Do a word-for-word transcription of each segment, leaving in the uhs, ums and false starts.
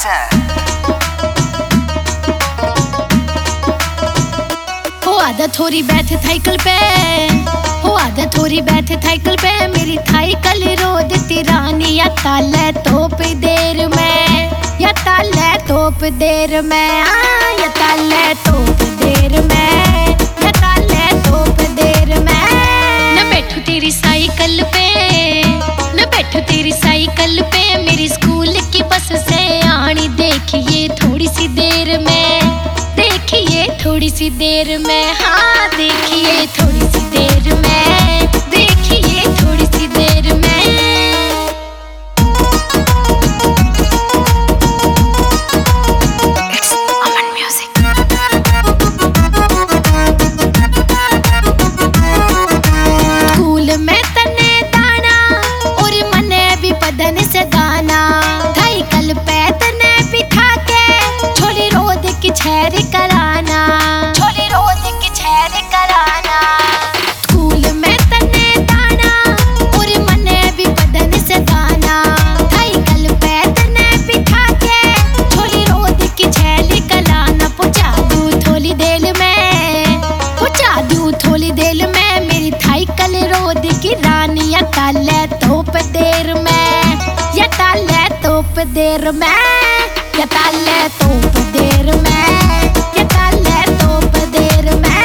Hassan. हो आदत थोड़ी बैठ साइकिल पे, हो आदत थोड़ी बैठ साइकिल पे, मेरी साइकिल रो देती रानी या ताले तोप देर में, या ताले तोप देर में, आ या ताले तोप देर में, या ताले तोप देर में। न बैठू तेरी साइकिल पे, न बैठू तेरी साइकिल पे, मेरी स्कूल की बस से आनी देखिए थोड़ी सी देर में, देखिए थोड़ी सी देर में, हाँ देखिए थोड़ी सी देर में, देखिए थोड़ी सी देर में। स्कूल में तने दाना और मने भी बदन से दाना, साइकिल पे तने बिठा के छोली रोद की छेर कराना, छोली रोद की छेर कराना। स्कूल में तने दाना और मने भी बदन से दाना, साइकिल पे तने बिठा के छोली रोद की छेर कराना। पहुंचा दूं थोड़ी देर में, पहुंचा दूं थोड़ी देर में, मेरी साइकिल रोद की रानी या ताले तोप देर में, या ताले तोप देर में, या ताले तोप देर में, या ताले तोप देर में।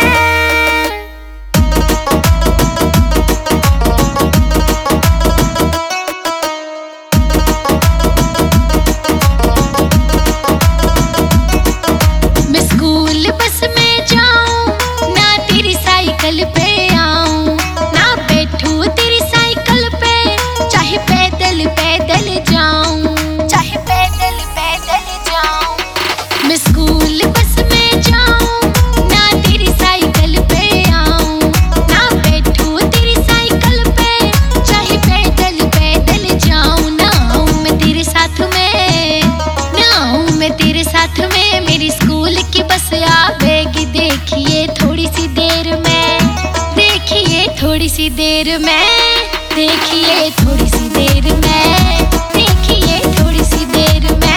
मैं स्कूल बस में जाऊं ना तेरी साइकिल पे आऊं, ना बैठूं तेरी साइकिल पे, चाहे पैदल पैदल जाऊं, चाहे पैदल पैदल जाऊं। मैं स्कूल बस में जाऊं ना तेरी साइकिल पे आऊं, ना बैठूं तेरी साइकिल पे, चाहे पैदल पैदल जाऊं। ना आऊं मैं तेरे साथ में, ना आऊं मैं तेरे साथ में, मेरी स्कूल की बस आवेगी देखिए थोड़ी सी देर में, देखिए थोड़ी सी देर में, देखिए थोड़ी सी देर में, देखिए थोड़ी सी देर में।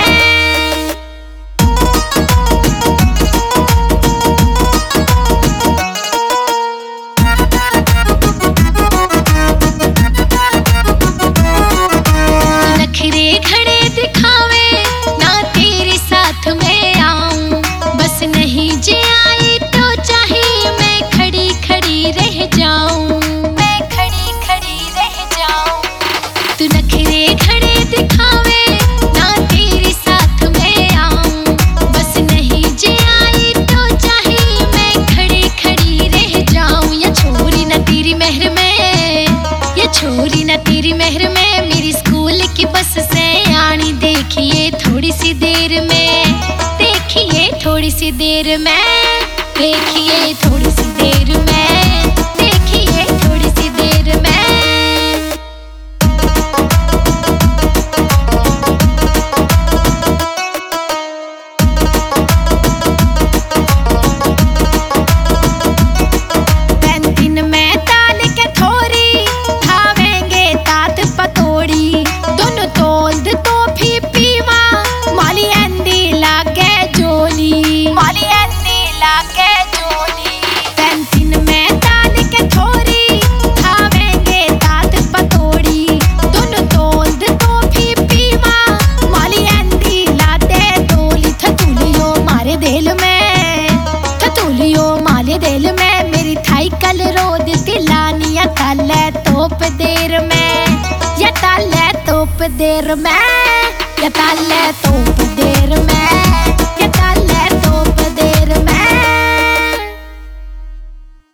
नखरे खड़े दिखावे ना तेरे साथ में आऊं, बस नहीं जे आई तो चाहे मैं खड़ी खड़ी रह जाऊं, मैं खड़ी खड़ी रह जाऊं। तू नखरे खड़े दिखावे ना तेरे साथ में आऊं, बस नहीं जे आई तो चाहे मैं खड़ी खड़ी रह जाऊं। या छोरी ना तेरी मेहर में, या छोरी ना तेरी मेहर में, मेरी स्कूल की बस से आनी देखिए थोड़ी सी देर में, देखिए थोड़ी सी देर में, देखिए थोड़ी सी देर में, देखिए थोड़ी सी देर में। कैंटीन में ताल के थोड़ी खावेंगे तात पतोड़ी, दोनों तोल दे तो भी पीवा, माली एंदी लागे जोली, माली एंदी लागे जोली। कैंटीन में ताल के थोड़ी खावेंगे तात पतोड़ी, दोनों तोल दे तो भी पीवा, माली एंदी लागे जोली। थतुलियो मारे दिल में, थतुलियो मारे दिल में, मेरी साइकिल रोद दिलानी या ताले तोप देर में, या ताले तोप देर में, या ताले